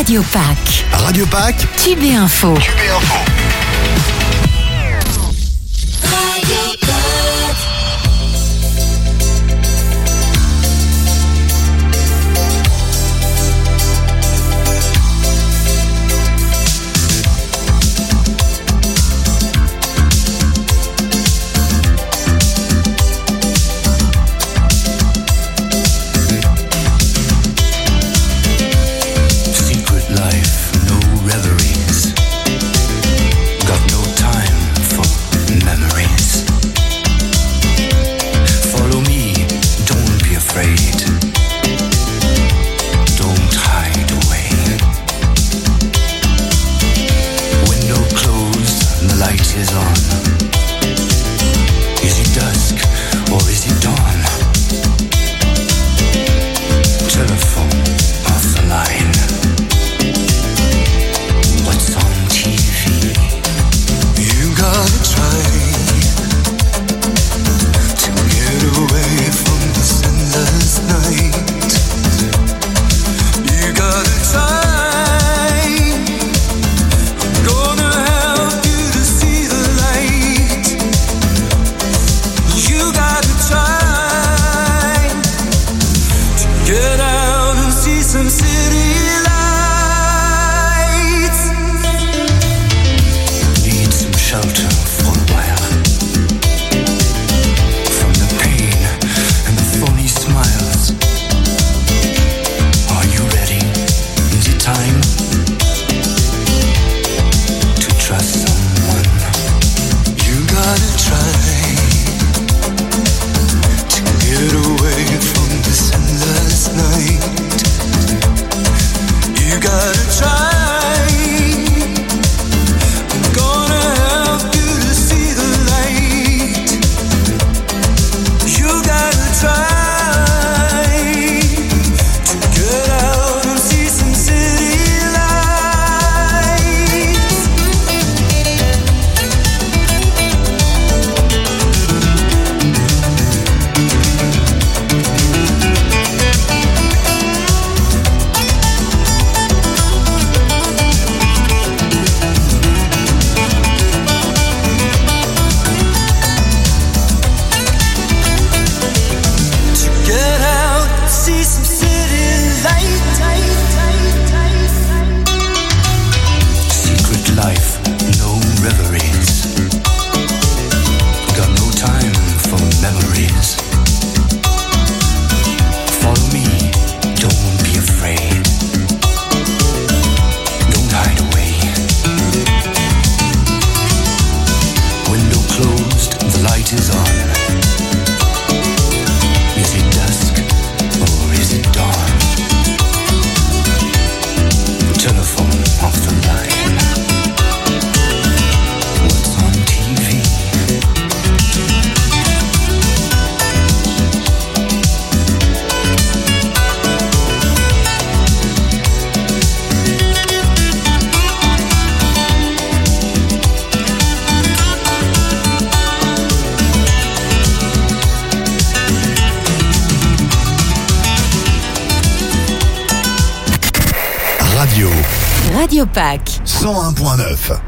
Radio Pack. Radio Pack. Tube et Info. Radio Pack 101.9.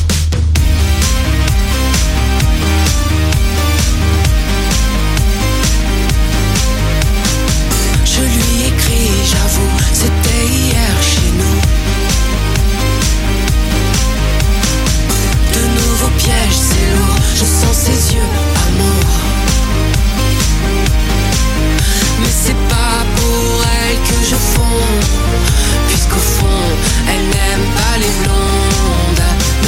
Je lui écris, j'avoue, c'était hier chez nous. De nouveaux pièges, c'est lourd, je sens ses yeux, amour. Mais c'est pas pour elle que je fonds, puisqu'au fond, elle n'aime pas les blondes.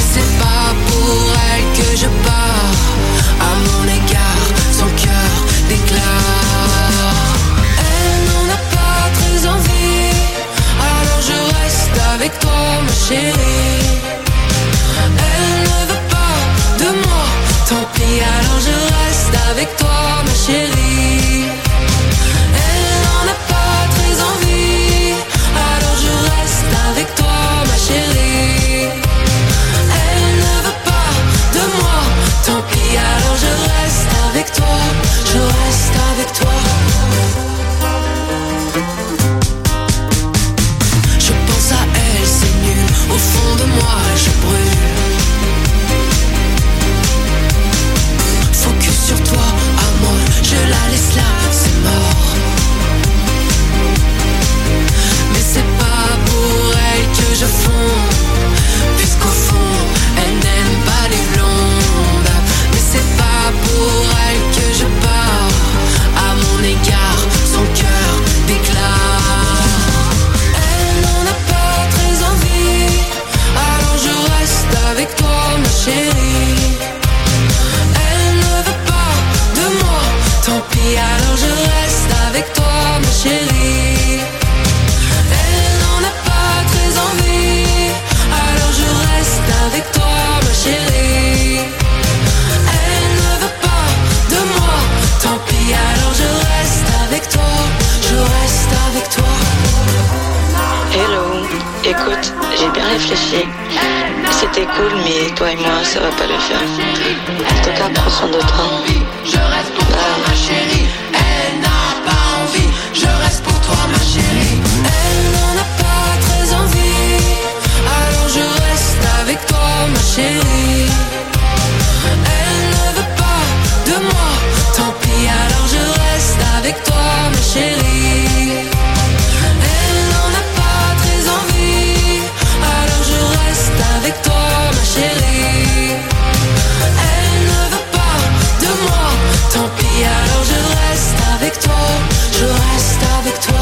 réfléchi. C'était cool, mais toi et moi, ça va pas le faire. En tout cas, prends soin de toi. Je reste pour toi, ma chérie. Elle n'a pas envie. Je reste pour toi, ma chérie. Elle n'en a pas très envie. Alors je reste avec toi, ma chérie. Elle ne veut pas de moi. Tant pis, alors je reste avec toi, ma chérie. Elle n'en a pas très envie. Alors je reste avec toi, ma chérie. Elle ne veut pas de moi. Tant pis, alors je reste avec toi. Je reste avec toi.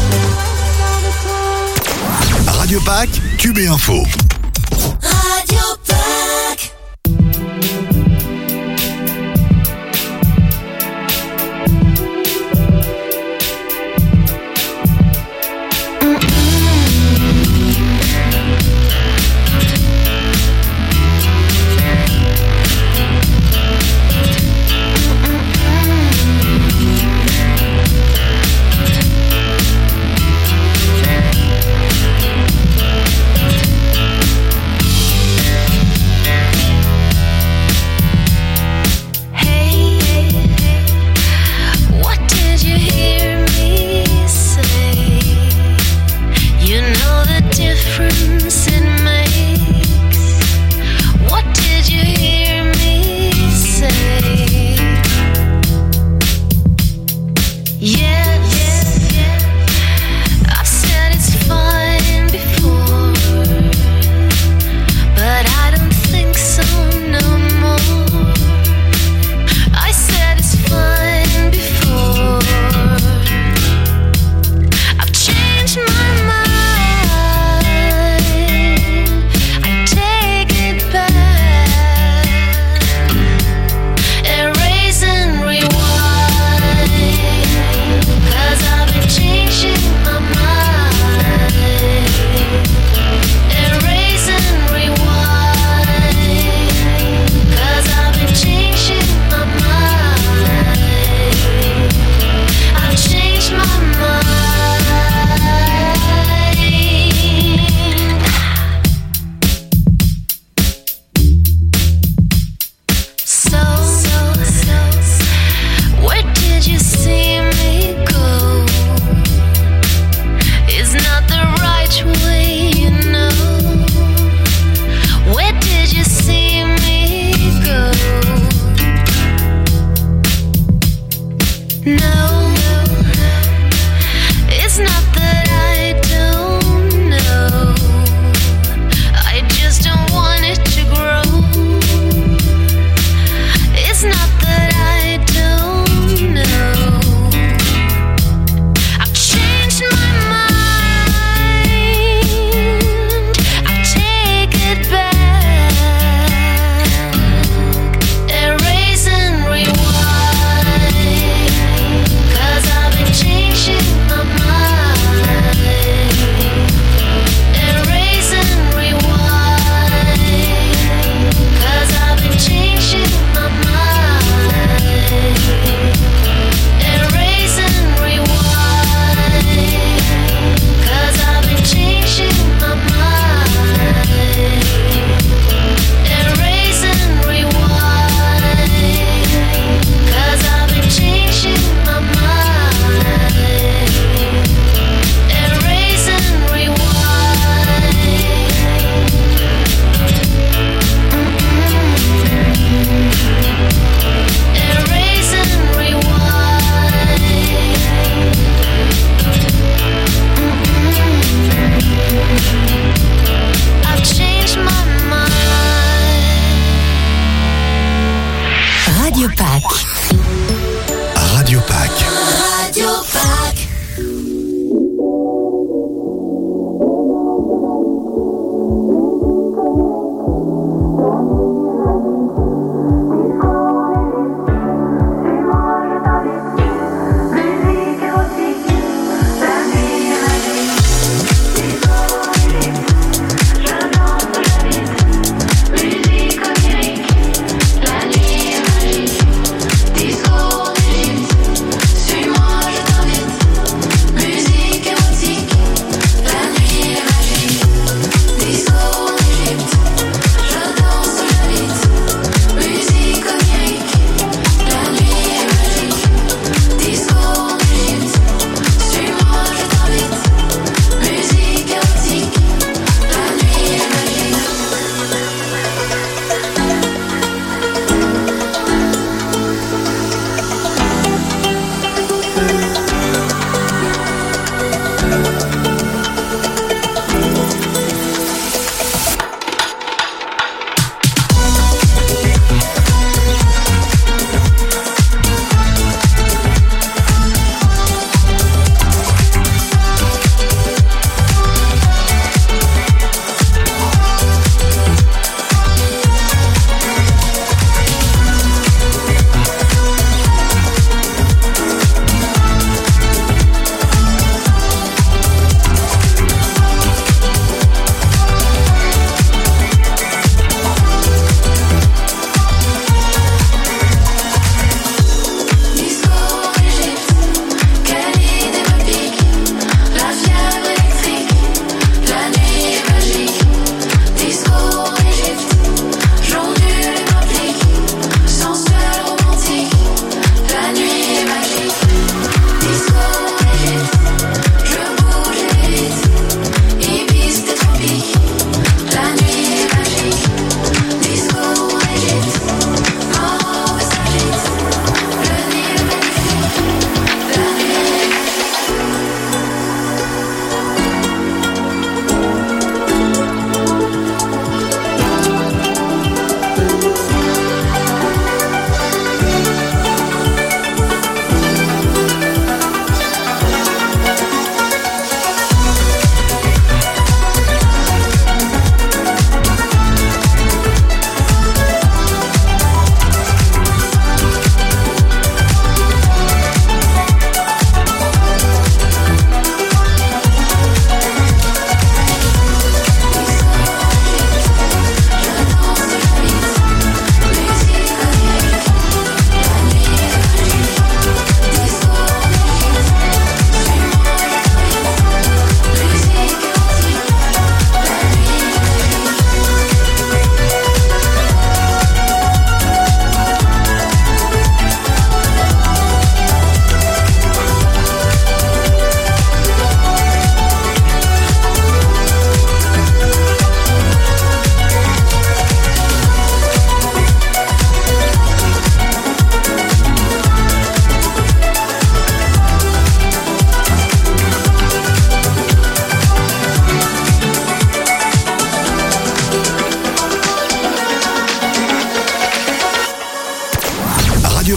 Radio Pâques, Cube et Info. Radio Pâques.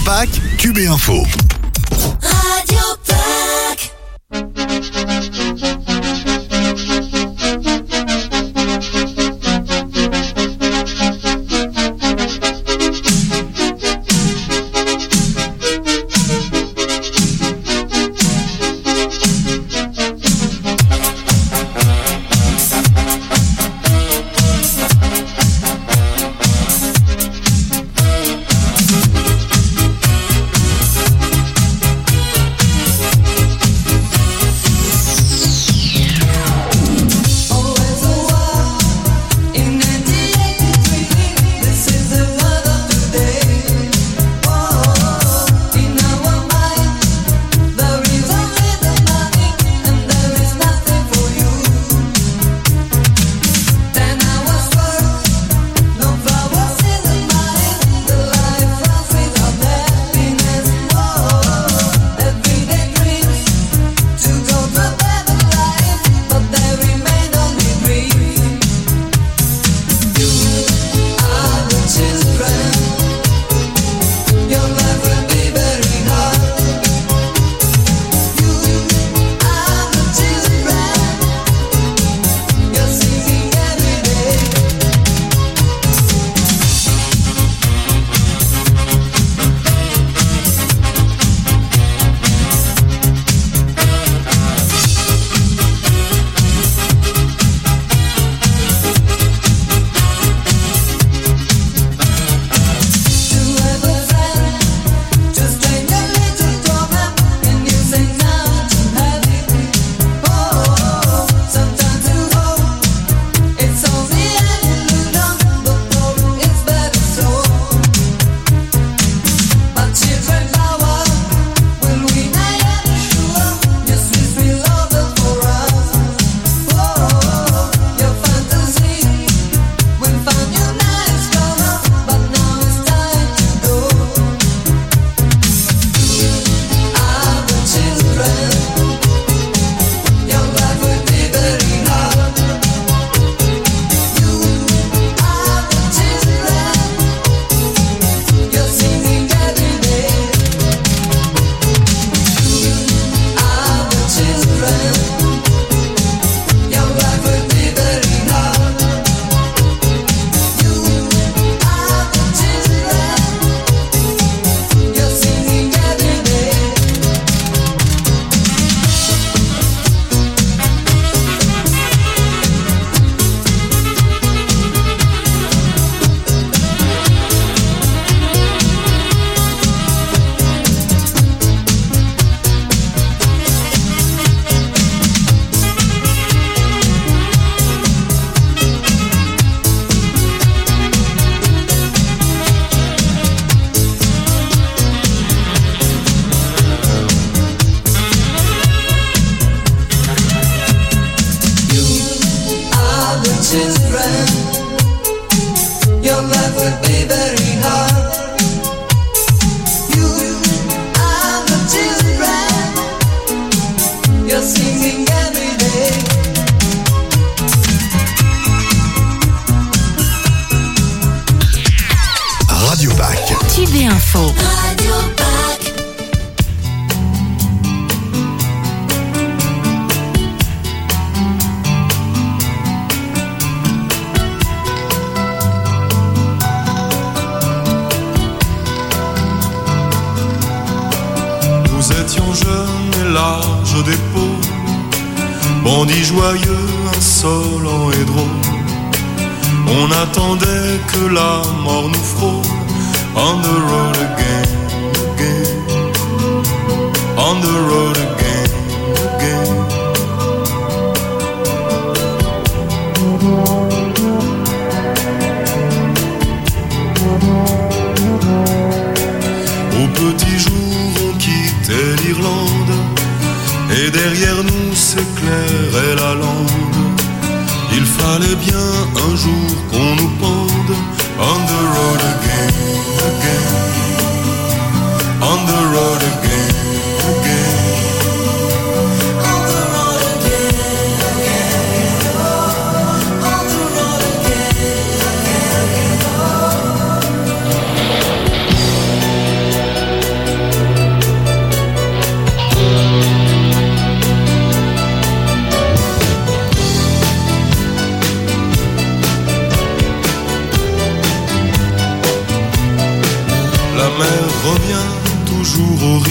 Pâques, Cube et Info. Radio Pâques.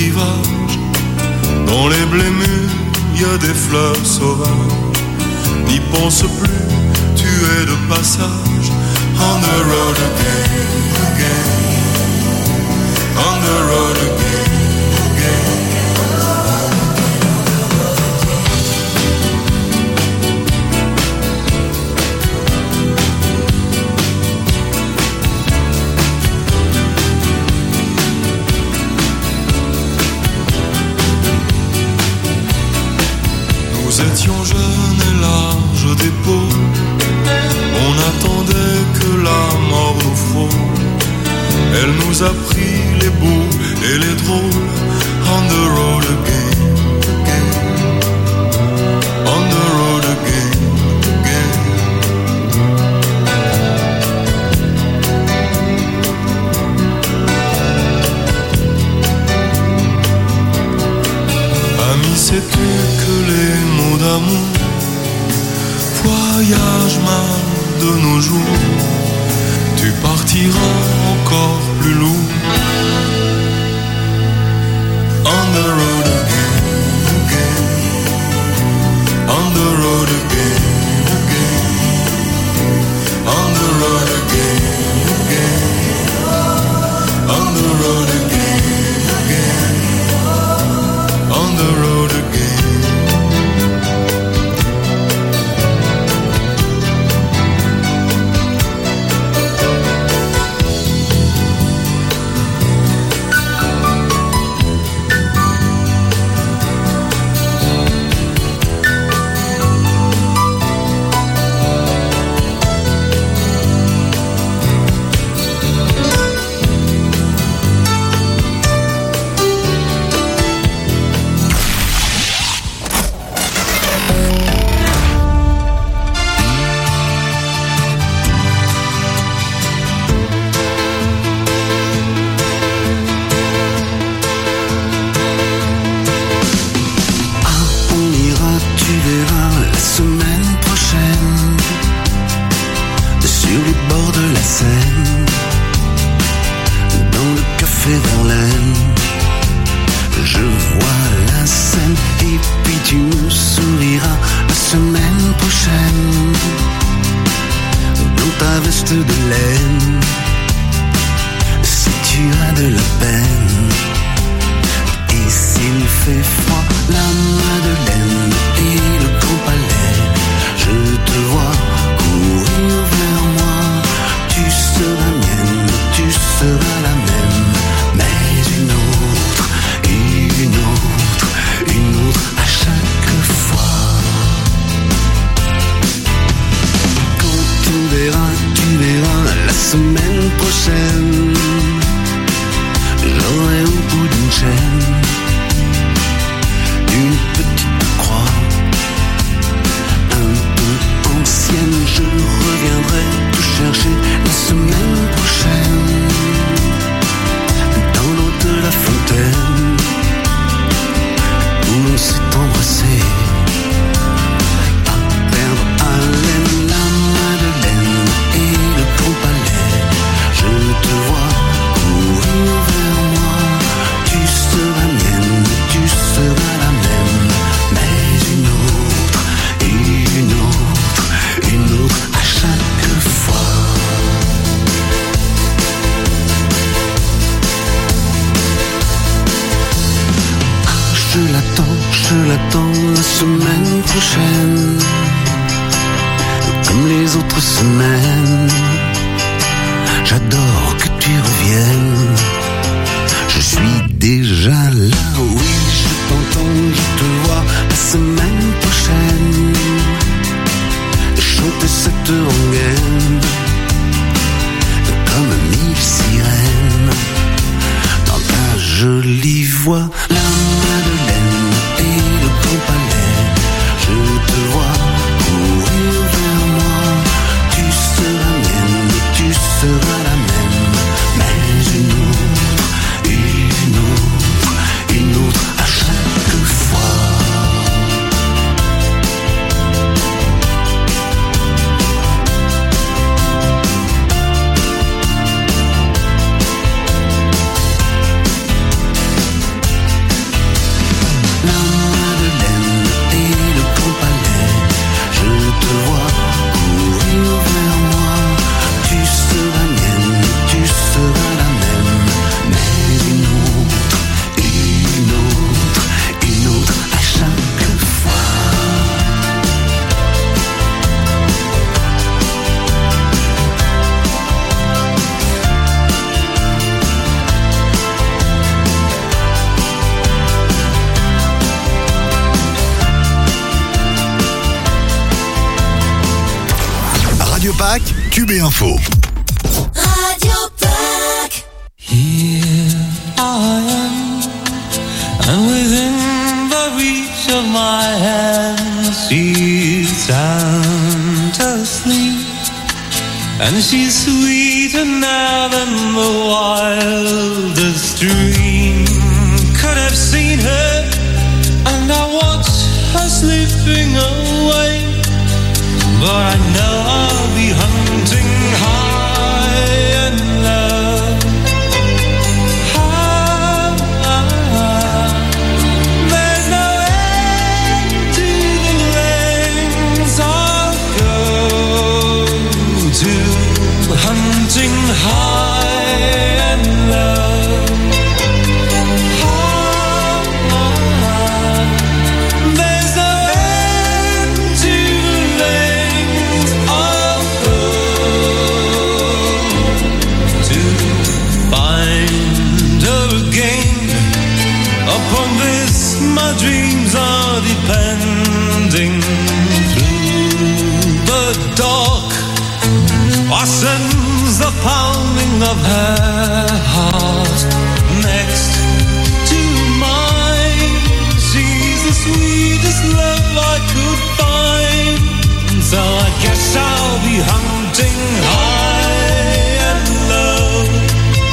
rivage. Dans les blés mûrs, y a des fleurs sauvages. N'y pense plus, tu es de passage. On the road again, again. On the road again, again. Nous étions jeunes et larges d'épaules. On attendait que la mort nous frôle. Elle nous a pris les beaux et les drôles. On the road again, again. On the road again, again. Ami, sais-tu que les mots d'amour voyagent mal de nos jours? Tu partiras encore plus lourd. On the road again, again. On the road again, again. On the road again, again. On the road again, again. On the road again. Cube Info. Radio Pack. Here I am, and within the reach of my hand, she's sound asleep, and she's sweeter now than the wildest dream could have seen her. And I watch her slipping away, but I know I'll be hunting high and low. There's no end to the lengths I'll go to, hunting high and low. My dreams are depending. Through the dark I sense the pounding of her heart next to mine. She's the sweetest love I could find, so I guess I'll be hunting high and low.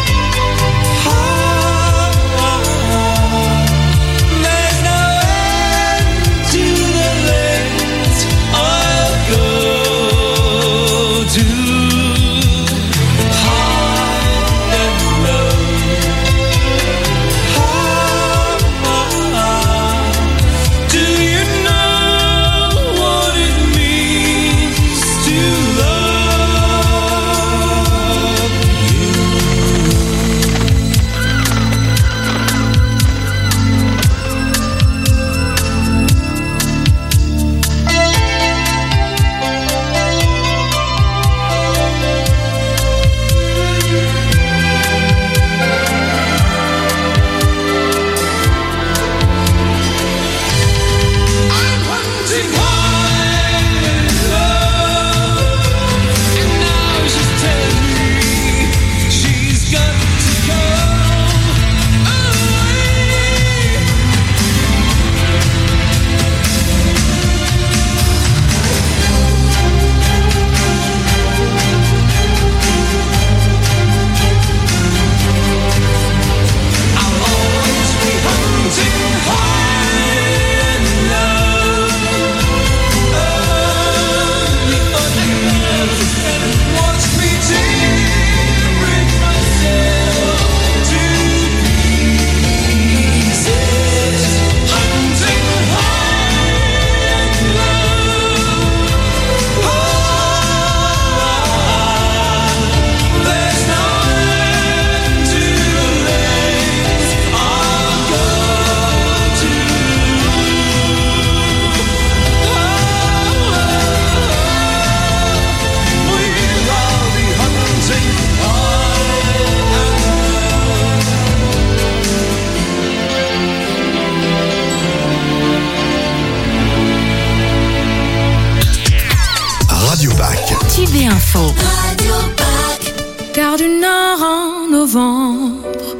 Car du nord en novembre,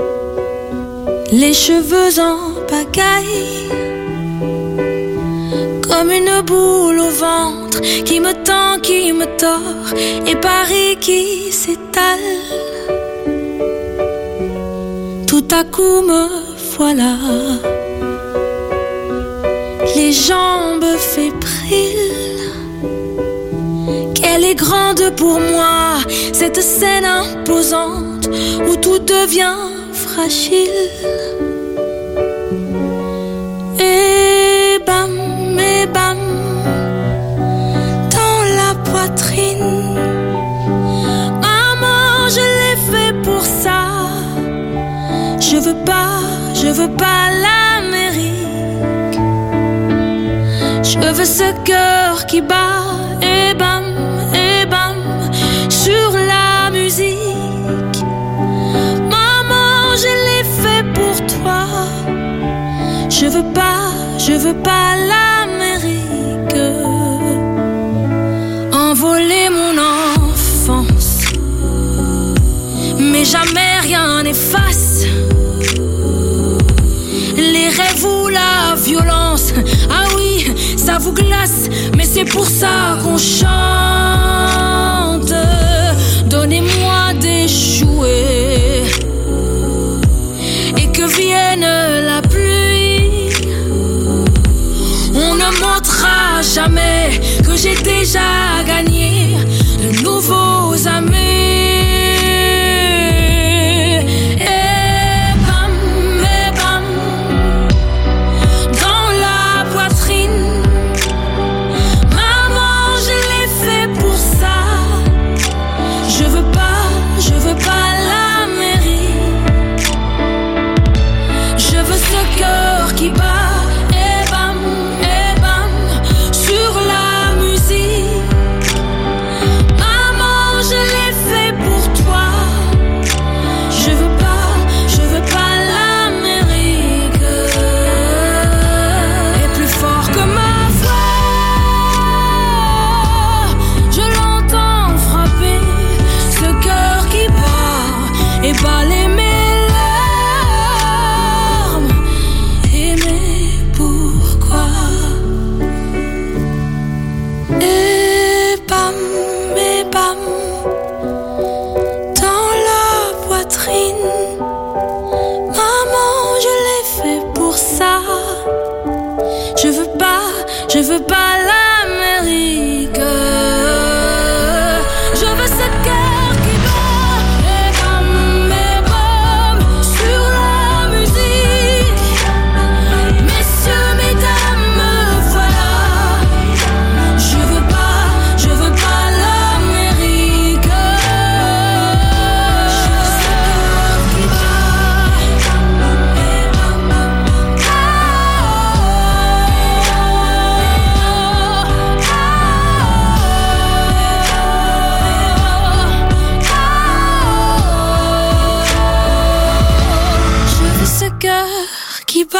les cheveux en pagaille, comme une boule au ventre qui me tend, qui me tord, et Paris qui s'étale. Tout à coup me voilà, les jambes fébriles. Elle est grande pour moi, cette scène imposante où tout devient fragile. Et bam, dans la poitrine. Maman, je l'ai fait pour ça. Je veux pas l'Amérique. Je veux ce cœur qui bat. Et bam, sur la musique. Maman, je l'ai fait pour toi. Je veux pas l'Amérique. Envoler mon enfant efface les rêves ou la violence. Ah oui, ça vous glace, mais c'est pour ça qu'on chante. Donnez-moi des jouets et que vienne la pluie. On ne montrera jamais que j'ai déjà gagné de nouveaux amis. Qui bat et bam, sur la musique. Maman, je l'ai fait pour toi. Je veux pas l'Amérique. Et plus fort que ma voix, je l'entends frapper ce cœur qui bat et balayer mes je veux pas l'Amérique. Je veux ce cœur qui bat et bam, sur la musique. Messieurs, mesdames, voilà. Je veux pas l'Amérique. Je veux ce cœur qui bat.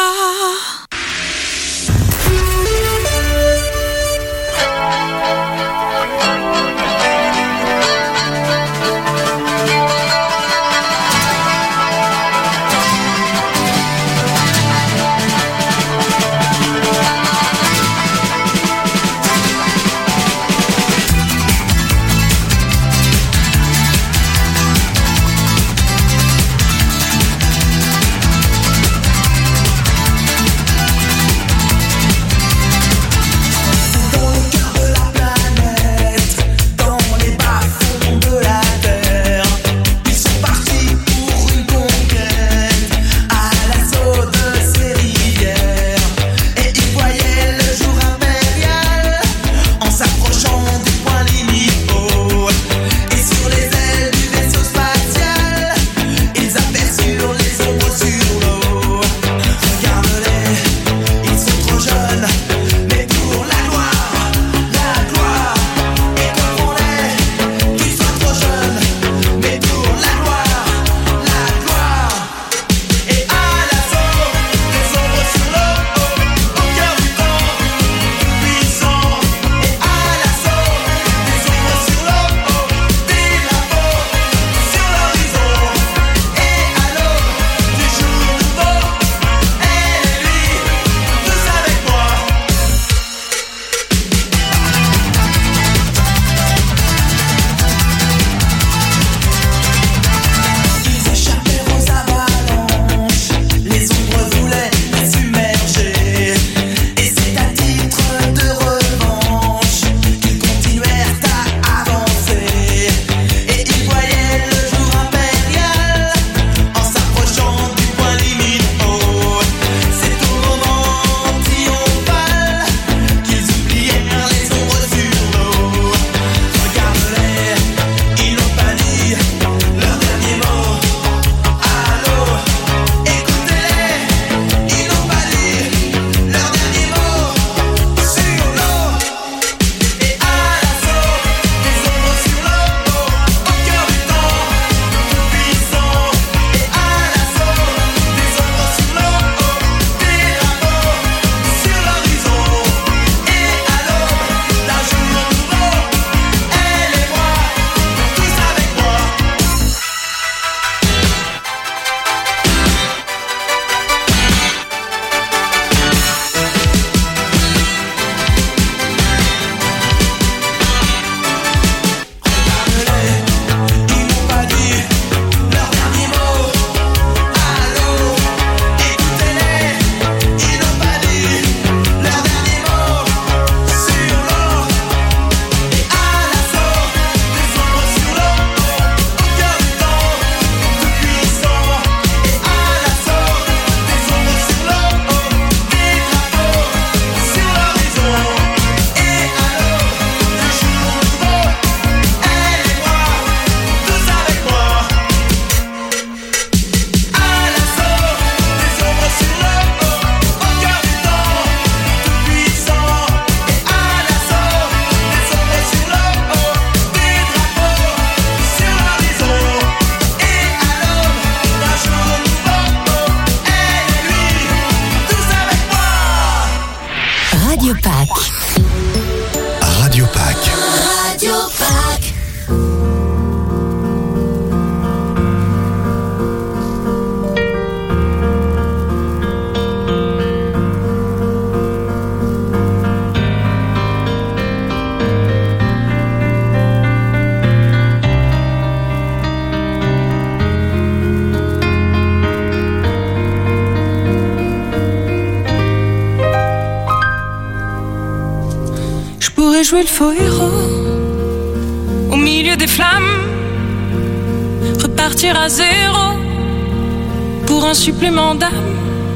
jouer le faux héros au milieu des flammes, repartir à zéro pour un supplément d'âme.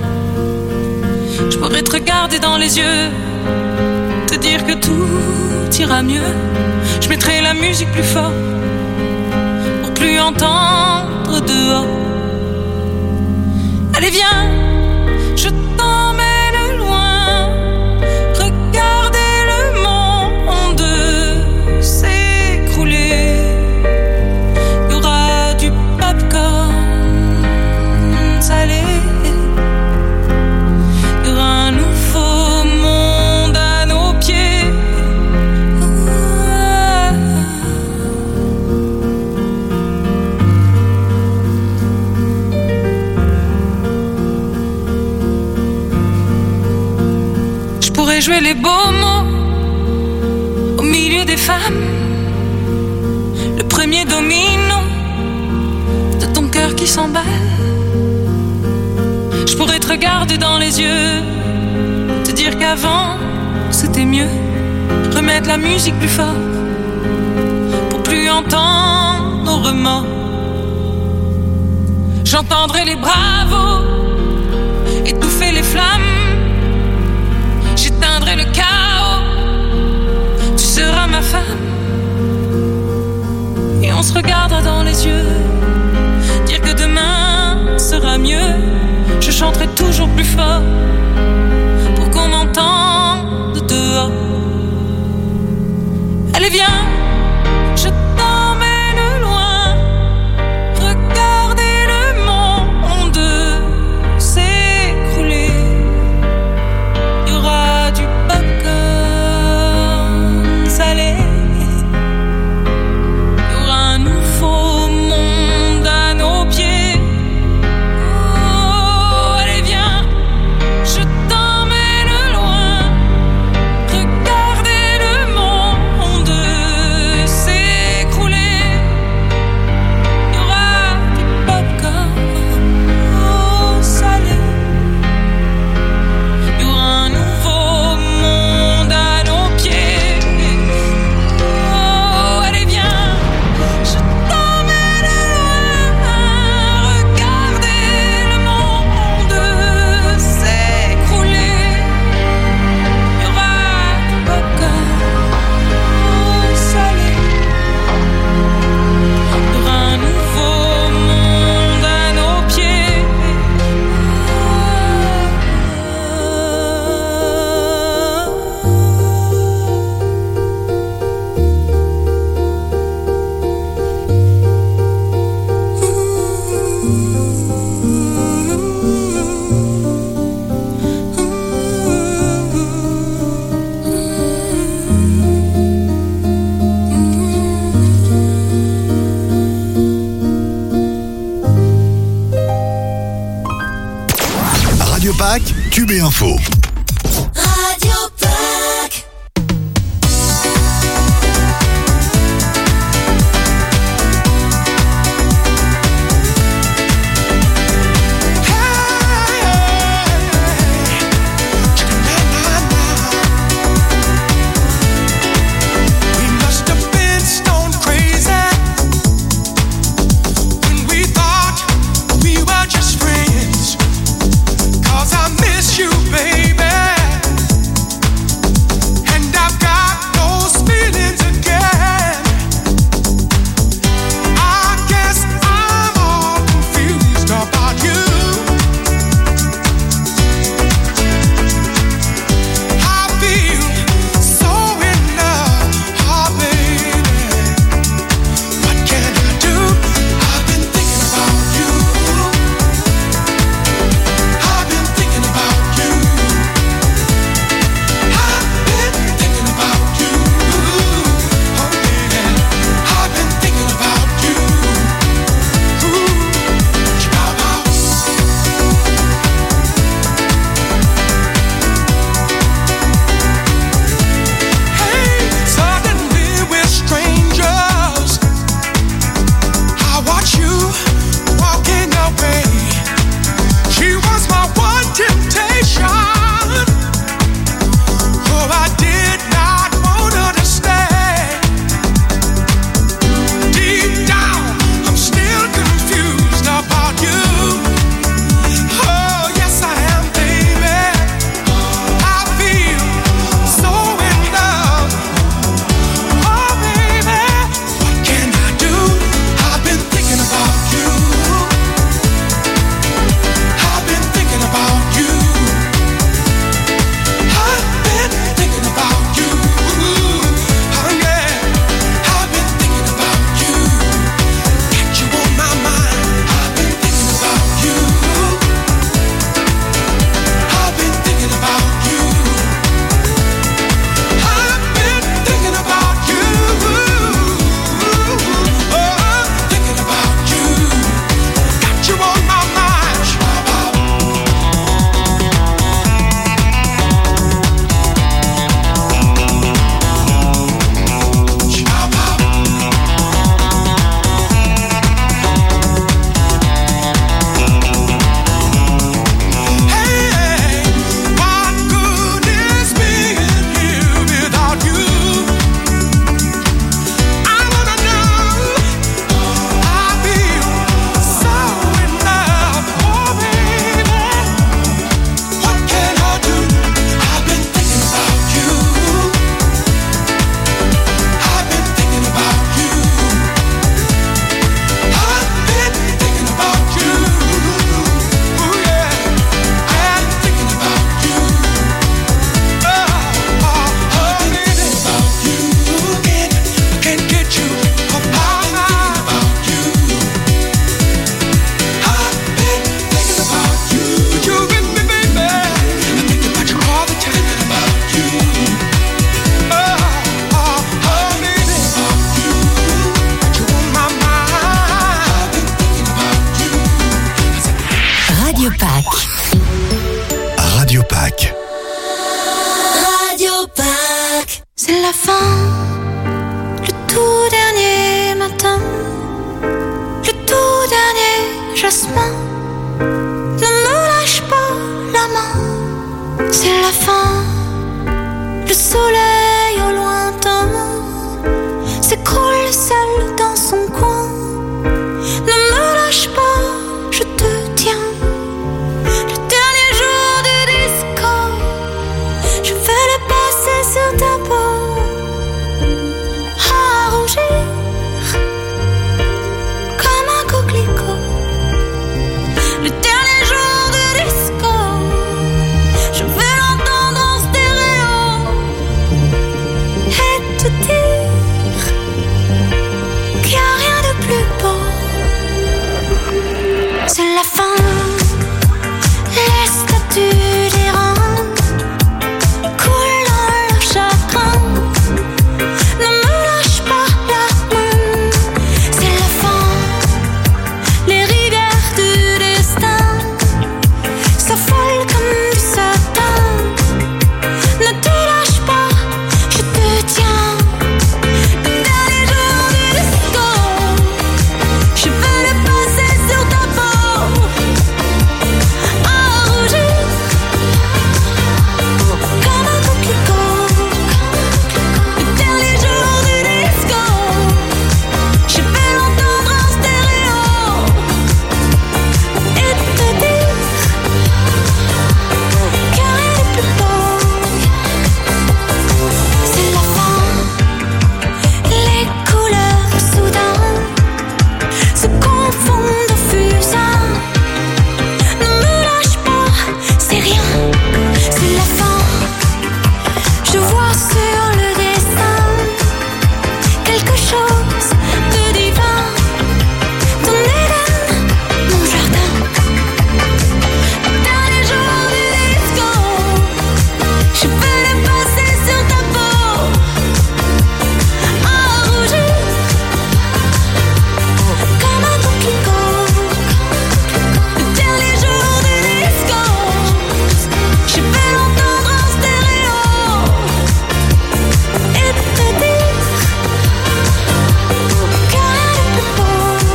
Je pourrais te regarder dans les yeux, te dire que tout ira mieux. Je mettrai la musique plus fort pour plus entendre dehors. Allez viens, je t'emmène loin, regarder le monde s'écrouler. Il y aura du popcorn salé, il y aura un nouveau monde à nos pieds. Je pourrais jouer les beaux mots au milieu des femmes, le premier domino de ton cœur qui s'emballe. Je pourrais te regarder dans les yeux, te dire qu'avant c'était mieux, remettre la musique plus fort pour plus entendre nos remords. J'entendrai les bravos étouffer les flammes, j'éteindrai le chaos, tu seras ma femme. Et on se regardera dans les yeux, dire que demain sera mieux. Je chanterai toujours plus fort pour qu'on m'entende dehors. Allez viens, je t'emmène loin, regarder le monde s'écrouler. Il y aura du popcorn salé, il y aura un nouveau monde à nos pieds. Oh, allez viens, je t'emmène loin, regarder le monde s'écrouler. Il y aura du popcorn salé, il y aura un nouveau monde à nos pieds. Oh, allez viens, je t'emmène loin, regarder le monde s'écrouler. Il y aura du popcorn salé, il y aura un nouveau monde à nos pieds. Radio Pâques, Tube et Info. Radio Pâques. We must have been stone crazy when we thought we were just friends. 'Cause I miss you, baby. la fin, le tout dernier matin, le tout dernier jasmin. Ne me lâche pas la main, c'est la fin. Le soleil au lointain s'écroule seul dans son coin. Ne me lâche pas, je te tiens. Le dernier jour du disco, je vais le passer sur ta peau, à rougir comme un coquelicot. Le dernier jour du disco, je vais l'entendre en stéréo et te dire qu'il n'y a rien de plus beau. C'est la fin, les statues des reins coulent dans le chagrin. Ne me lâche pas la main, c'est la fin. Les rivières du destin s'affolent comme du satin. Ne te lâche pas, je te tiens. Le dernier jour du disco, je vais le passer sur ta peau, à rougir comme un coquelicot. Le dernier jour du disco, je vais l'entendre en stéréo et te dire qu'il n'y a rien de plus beau. C'est la fin, les couleurs soudain se confondent au fusain. Ne me lâche pas, c'est rien, c'est la fin. Je vois sur le dessin quelque chose de divin. Ton Éden, mon jardin. Le dernier jour du disco, je vais le passer sur ta peau, à rougir comme un coquelicot. Le dernier jour du disco, je vais l'entendre en stéréo et te dire qu'il n'y a rien de plus beau.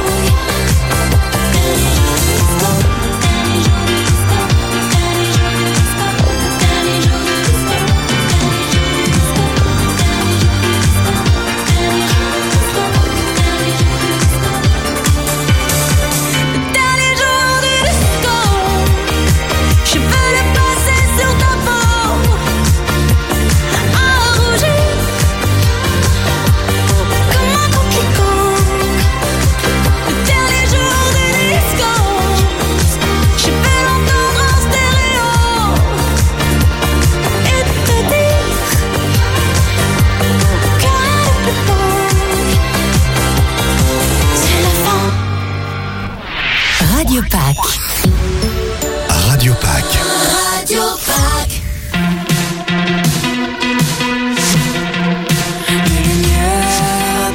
Le dernier jour du disco, je vais le passer sur ta peau, à rougir comme un coquelicot. Le dernier jour du disco, je vais l'entendre en stéréo et te dire qu'il n'y a rien de plus beau. C'est la fin. Radio Pâques. Radio Pâques. Radio Pâques. Les lumières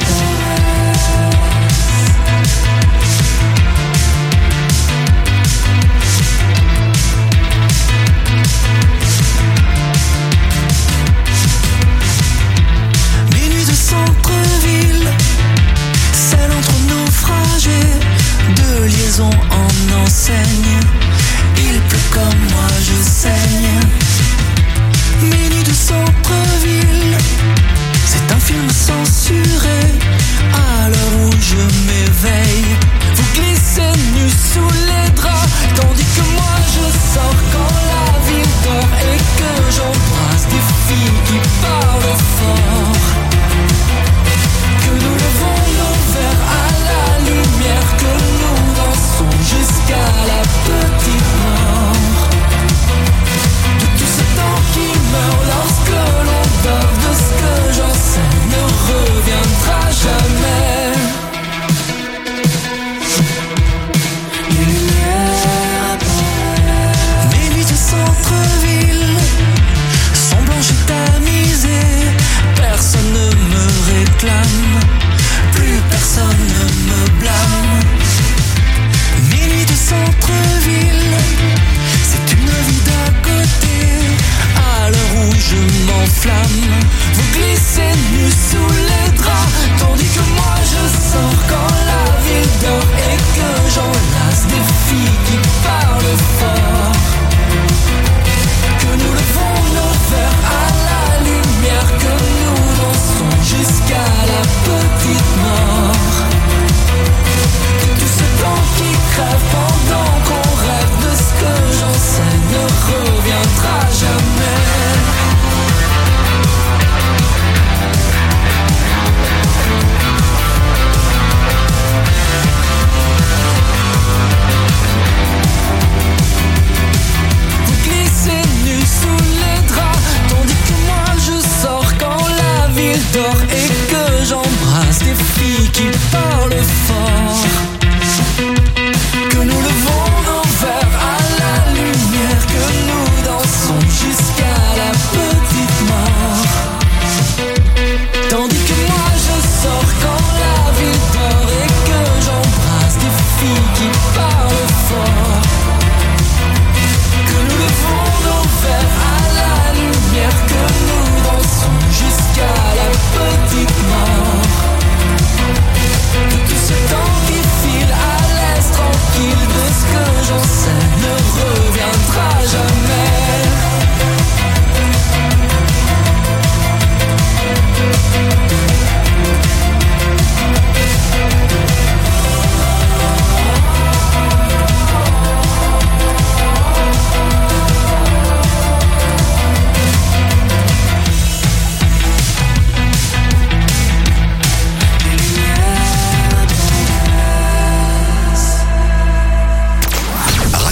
Les nuits de centre-ville, celles entre naufragés, de liaison en enseigne. Il pleut comme moi je saigne. Mes nuits de centre-ville, c'est un film censuré. À l'heure où je m'éveille, vous glissez nus sous les draps, tandis que moi je sors quand la ville dort et que j'embrasse des filles qui parlent fort. Que nous levons nos verres à la lumière, que nous dansons jusqu'à la petite mort. De tout ce temps qui meurt lorsque l'on dort, de ce que j'enseigne ne reviendra jamais.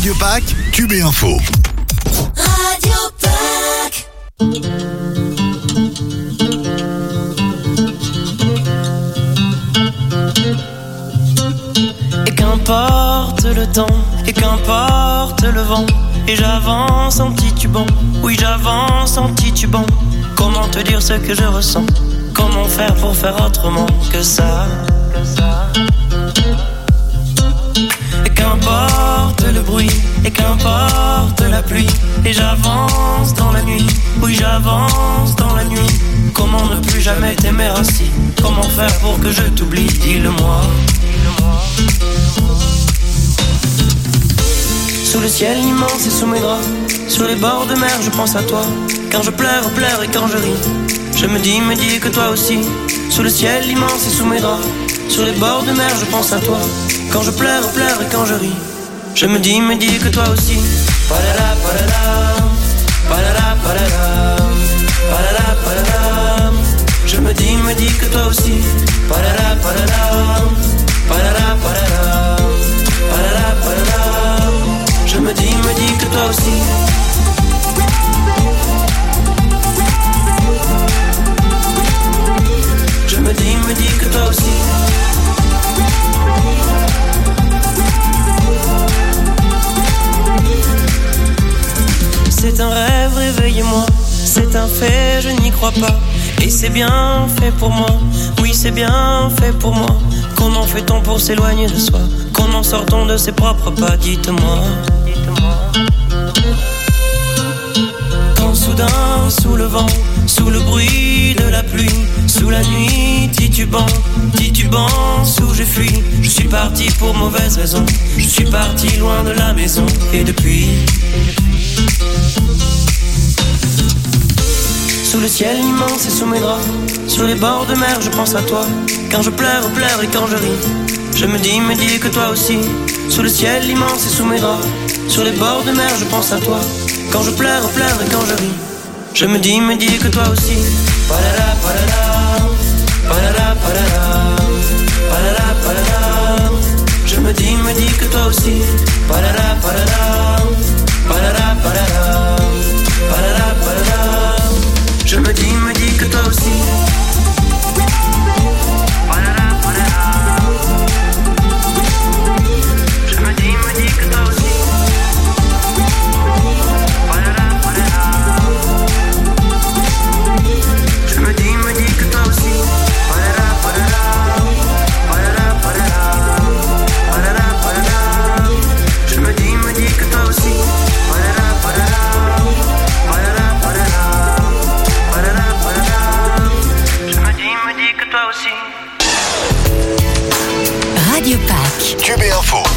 Radio Pack, Cube et Info. Radio Pack. Et qu'importe le temps, et qu'importe le vent, et j'avance en titubant, oui j'avance en titubant. Comment te dire ce que je ressens? Comment faire pour faire autrement que ça? Et qu'importe le bruit, et qu'importe la pluie, et j'avance dans la nuit, oui j'avance dans la nuit. Comment ne plus jamais t'aimer ainsi? Comment faire pour que je t'oublie? Dis-le-moi. Sous le ciel immense et sous mes draps, sur les bords de mer je pense à toi. Quand je pleure et quand je ris, je me dis que toi aussi. Sous le ciel immense et sous mes draps, sur les bords de mer je pense à toi. Quand je pleure et quand je ris, je me dis que toi aussi. Palala palala, palala palala, palala palala. Je me dis que toi aussi. Palala palala, palala palala, palala palala. Je me dis que toi aussi. Je me dis que toi aussi. C'est un rêve, réveillez-moi. C'est un fait, je n'y crois pas. Et c'est bien fait pour moi. Oui, c'est bien fait pour moi. Comment fait-on pour s'éloigner de soi? Comment sort-on de ses propres pas? Dites-moi. Quand soudain, sous le vent, sous le bruit de la pluie, sous la nuit, titubant, sous je fuis. Je suis parti pour mauvaise raison. Je suis parti loin de la maison. Et depuis, sous le ciel immense et sous mes draps, sur les bords de mer je pense à toi. Quand je pleure et quand je ris, je me dis que toi aussi. Sous le ciel immense et sous mes draps, sur les bords de mer je pense à toi. Quand je pleure et quand je ris, je me dis que toi aussi. Palala palala, palala palala, palala palala. Je me dis que toi aussi. Palala palala, palala palala, palala palala. Je me dis que toi aussi. Palala palala. Je me dis que toi aussi. Palala palala. Je me dis que toi aussi. Palala palala. Palala palala. Palala palala. Je me dis que toi aussi. Palala palala. Palala palala. Palala palala. Je me dis que toi aussi. Radio Pack. Cube et Info.